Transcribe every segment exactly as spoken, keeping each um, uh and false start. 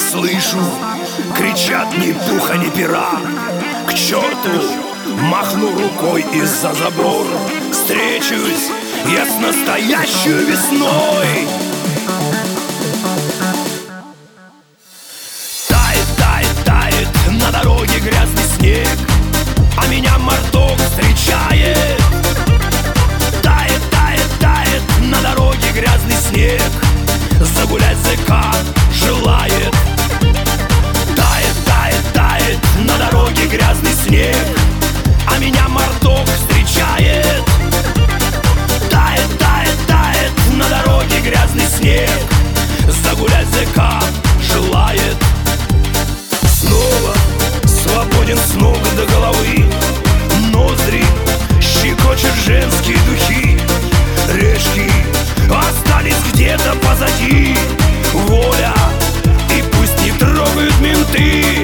Слышу, кричат ни пуха, ни пера. К черту, махну рукой из-за забора. Встречусь я с настоящей весной. Тает, тает, тает на дороге грязный снег, а меня марток встречает. Тает, тает, тает на дороге грязный снег, загулять зэка желает. Тает, тает, тает на дороге грязный снег, а меня марток встречает. Тает, тает, тает на дороге грязный снег, загулять зэка желает. Снова свободен с ног до головы, ноздри щекочут женские духи. Решки остались где-то позади, воля, и пусть не трогают менты.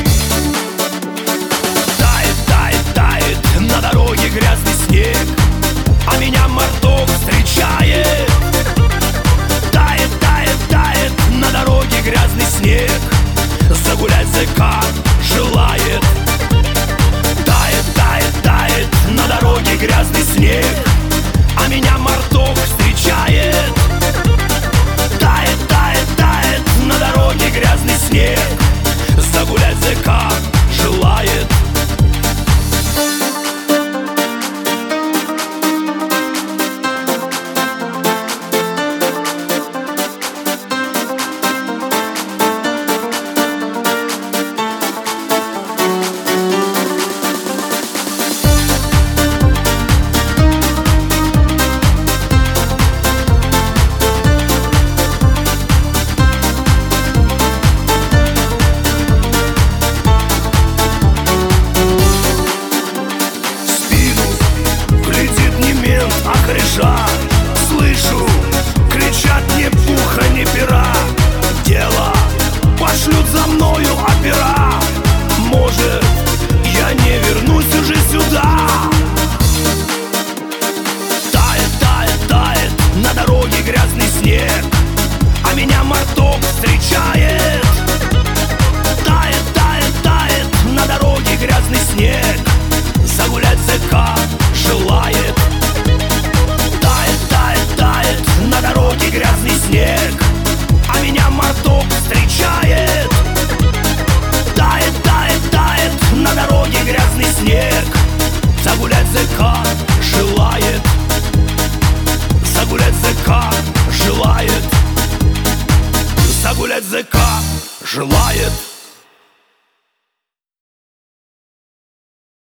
Тает, тает, тает на дороге грязный снег, а меня марток встречает. Тает, тает, тает на дороге грязный снег, загулять зэка желает. Тает, тает, тает на дороге грязный снег, а меня марток встречает. Тает, тает, тает на дороге грязный снег, загулять зэка желает. Слышу, кричат ни пуха, ни пера. Дело пошлют за мною опера. Может, я не вернусь уже сюда. Тает, тает, тает на дороге грязный снег, а меня марток встречает. Тает, тает, тает на дороге грязный снег, загулять зэка желает. На дороге грязный снег, а меня марток встречает. Тает, тает, тает на дороге грязный снег, загулять зэка желает. Загулять зэка желает. Загулять зэка желает.